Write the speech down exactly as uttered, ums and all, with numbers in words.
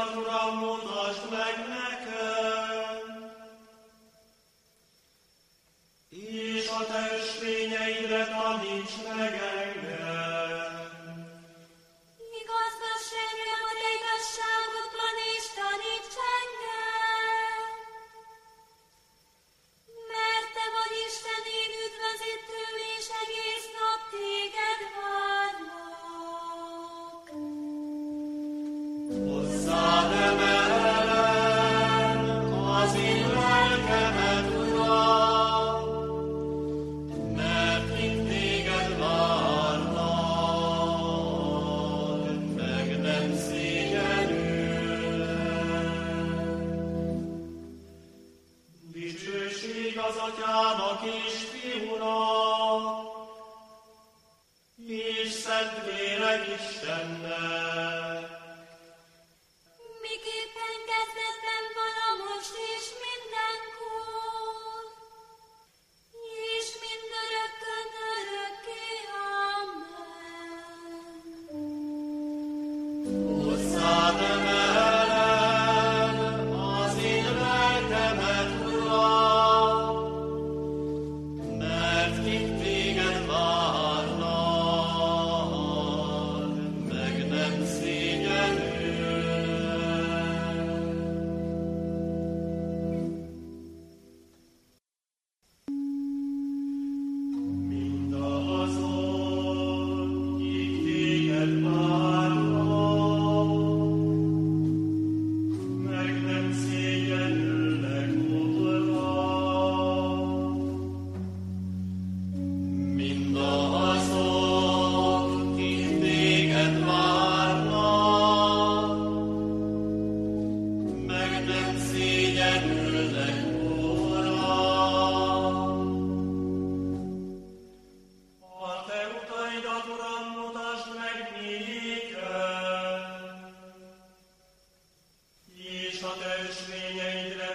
utaidat, Uram, mutasd meg nekem, és a te ösvényeidre taníts meg engem. Igazgasd engem a te igazságodban, és taníts engem, mert te vagy Isten, én üdvözítőm, és egész nap téged várlak. Hozzád emelem az én lelkemet, Uram, mert itt téged várnak, meg nem szégyenülnek. Dicsőség az Atyának és Fiúnak, és Szentlélek Istennek, Miképpen kezdetben van, most és mindenkor, és mindörökkön örökké. Amen. hozzád emelem az én lelkemet, Uram, mert kik téged várnak, meg nem szégyenülnek. Mindazok, kik téged várnak, meg nem szégyenülnek, Uram. Mindazok, kik téged várnak, meg nem szégyenülnek, Uram. A te utaidat, Uram, mutasd meg nékem, és a te ösvényeidre